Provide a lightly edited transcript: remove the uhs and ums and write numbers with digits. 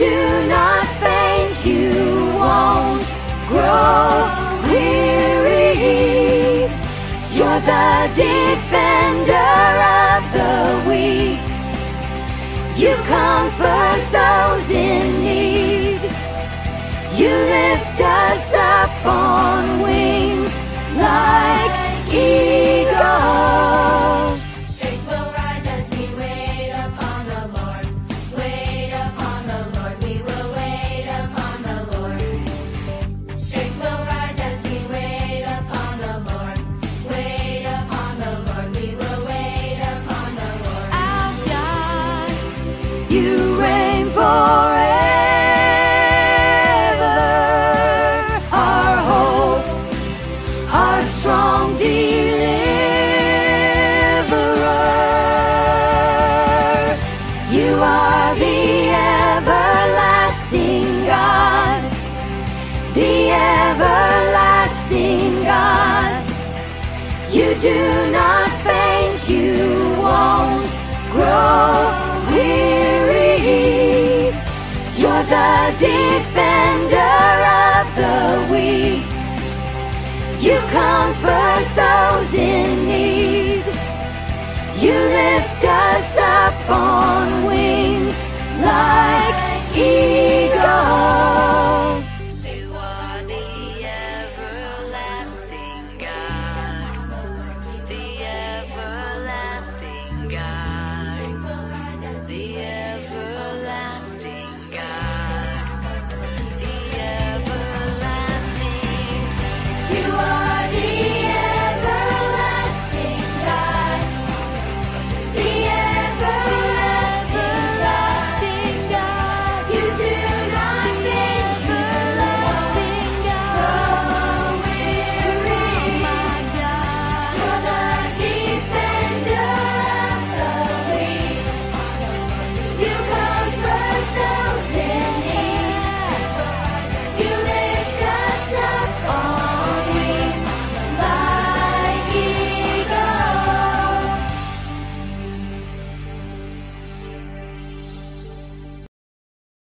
do not faint, you won't grow weary. You're the defender of the weak. You comfort those in need. You lift us up on wings like eagles. Strength will rise as we wait upon the Lord. Wait upon the Lord. We will wait upon the Lord. Strength will rise as we wait upon the Lord. Wait upon the Lord. We will wait upon the Lord. Our God, you reign forever. Our hope, our strong deliverer. You are the everlasting God, the everlasting God. You do not faint, you won't grow weary. You're the defender of the weak. You comfort those in need. You lift us